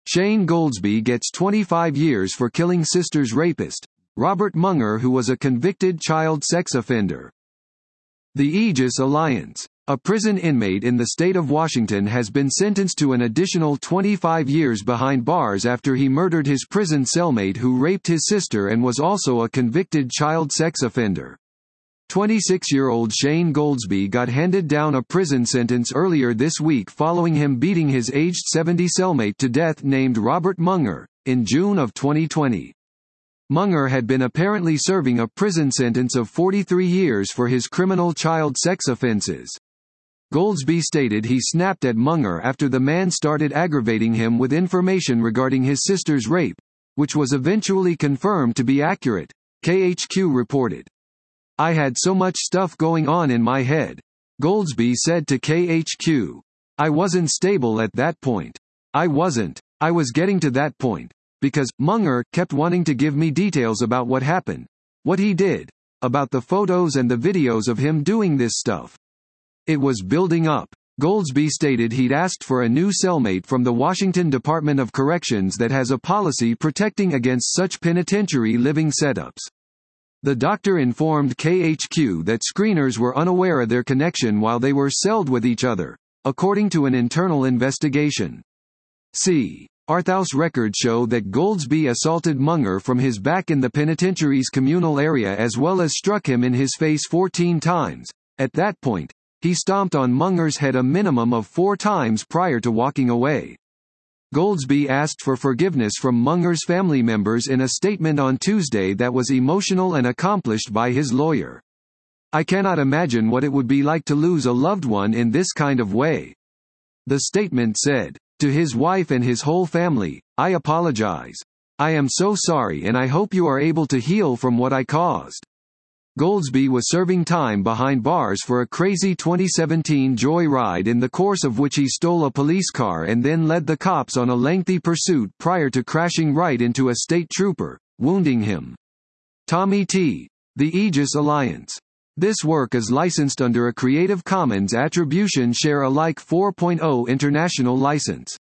Shane Goldsby gets 25 years for killing sister's rapist, Robert Munger, who was a convicted child sex offender. The Aegis Alliance. A prison inmate in the state of Washington has been sentenced to an additional 25 years behind bars after he murdered his prison cellmate who raped his sister and was also a convicted child sex offender. 26-year-old Shane Goldsby got handed down a prison sentence earlier this week following him beating his aged 70 cellmate to death named Robert Munger, in June of 2020. Munger had been apparently serving a prison sentence of 43 years for his criminal child sex offenses. Goldsby stated he snapped at Munger after the man started aggravating him with information regarding his sister's rape, which was eventually confirmed to be accurate, KHQ reported. "I had so much stuff going on in my head," Goldsby said to KHQ. "I wasn't stable at that point. I wasn't. I was getting to that point. Because Munger kept wanting to give me details about what happened, what he did, about the photos and the videos of him doing this stuff. It was building up." Goldsby stated he'd asked for a new cellmate from the Washington Department of Corrections that has a policy protecting against such penitentiary living setups. The doctor informed KHQ that screeners were unaware of their connection while they were celled with each other, according to an internal investigation. C. Arthouse records show that Goldsby assaulted Munger from his back in the penitentiary's communal area as well as struck him in his face 14 times. At that point, he stomped on Munger's head a minimum of 4 times prior to walking away. Goldsby asked for forgiveness from Munger's family members in a statement on Tuesday that was emotional and accomplished by his lawyer. "I cannot imagine what it would be like to lose a loved one in this kind of way," the statement said. "To his wife and his whole family, I apologize. I am so sorry and I hope you are able to heal from what I caused." Goldsby was serving time behind bars for a crazy 2017 joy ride in the course of which he stole a police car and then led the cops on a lengthy pursuit prior to crashing right into a state trooper, wounding him. Tommy T. The Aegis Alliance. This work is licensed under a Creative Commons Attribution Share Alike 4.0 international license.